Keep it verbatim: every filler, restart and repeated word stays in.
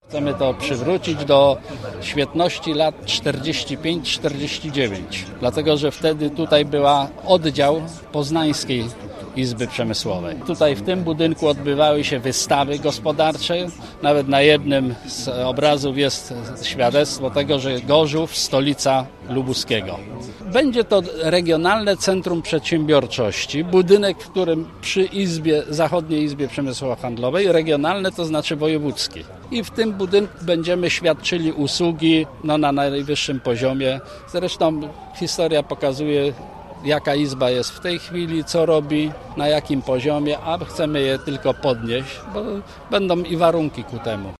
Chcemy to przywrócić do świetności lat czterdzieści pięć czterdzieści dziewięć, dlatego że wtedy tutaj była oddział Poznańskiej Izby Przemysłowej. Tutaj w tym budynku odbywały się wystawy gospodarcze. Nawet na jednym z obrazów jest świadectwo tego, że Gorzów, stolica Lubuskiego. Będzie to regionalne centrum przedsiębiorczości, budynek, w którym przy Izbie, Zachodniej Izbie Przemysłowo-Handlowej, regionalne to znaczy wojewódzkie. I w tym budynku będziemy świadczyli usługi no, na najwyższym poziomie. Zresztą historia pokazuje, jaka izba jest w tej chwili, co robi, na jakim poziomie, a chcemy je tylko podnieść, bo będą i warunki ku temu.